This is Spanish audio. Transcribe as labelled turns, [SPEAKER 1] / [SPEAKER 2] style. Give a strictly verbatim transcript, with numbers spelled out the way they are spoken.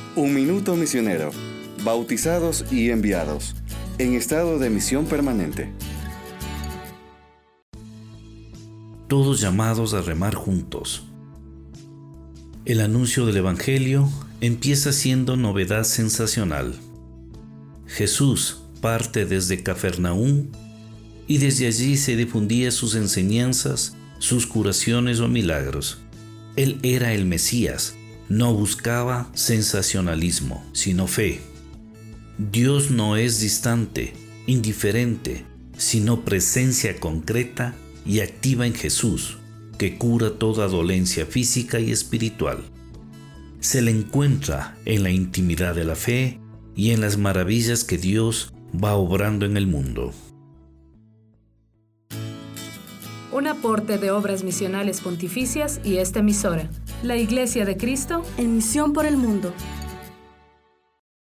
[SPEAKER 1] Un minuto misionero. Bautizados y enviados. En estado de misión permanente.
[SPEAKER 2] Todos llamados a remar juntos. El anuncio del Evangelio empieza siendo novedad sensacional. Jesús parte desde Cafarnaúm y desde allí se difundía sus enseñanzas, sus curaciones o milagros. Él era el Mesías, no buscaba sensacionalismo, sino fe. Dios no es distante, indiferente, sino presencia concreta y activa en Jesús, que cura toda dolencia física y espiritual. Se le encuentra en la intimidad de la fe y en las maravillas que Dios va obrando en el mundo.
[SPEAKER 3] Un aporte de Obras Misionales Pontificias y esta emisora, la Iglesia de Cristo,
[SPEAKER 4] en misión por el mundo.